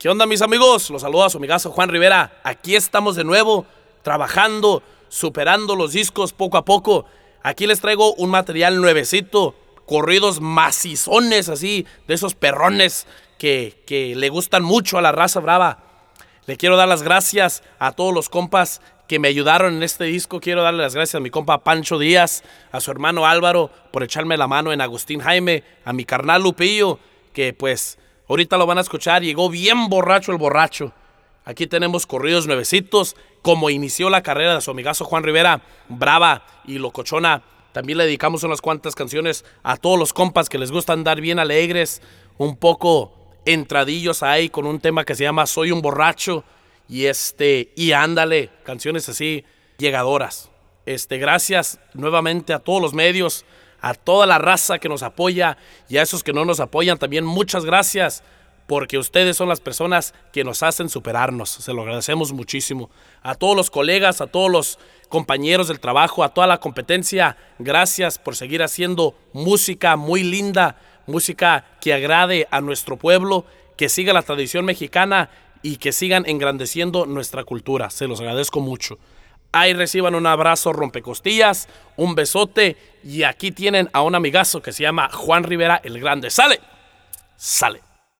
¿Qué onda, mis amigos? Los saluda su amigazo Juan Rivera. Aquí estamos de nuevo, trabajando, superando los discos poco a poco. Aquí les traigo un material nuevecito, corridos macizones así, de esos perrones que le gustan mucho a la raza brava. Le quiero dar las gracias a todos los compas que me ayudaron en este disco. Quiero darle las gracias a mi compa Pancho Díaz, a su hermano Álvaro por echarme la mano en Agustín Jaime, a mi carnal Lupillo, que pues ahorita lo van a escuchar, llegó bien borracho el borracho. Aquí tenemos corridos nuevecitos, como inició la carrera de su amigazo Juan Rivera, brava y locochona. También le dedicamos unas cuantas canciones a todos los compas que les gusta andar bien alegres, un poco entradillos ahí con un tema que se llama Soy un borracho y ándale, canciones así llegadoras. Gracias nuevamente a todos los medios, a toda la raza que nos apoya y a esos que no nos apoyan también muchas gracias, porque ustedes son las personas que nos hacen superarnos. Se lo agradecemos muchísimo. A todos los colegas, a todos los compañeros del trabajo, a toda la competencia, gracias por seguir haciendo música muy linda, música que agrade a nuestro pueblo, que siga la tradición mexicana y que sigan engrandeciendo nuestra cultura. Se los agradezco mucho. Ahí reciban un abrazo rompecostillas, un besote, y aquí tienen a un amigazo que se llama Juan Rivera el Grande. ¡Sale! ¡Sale!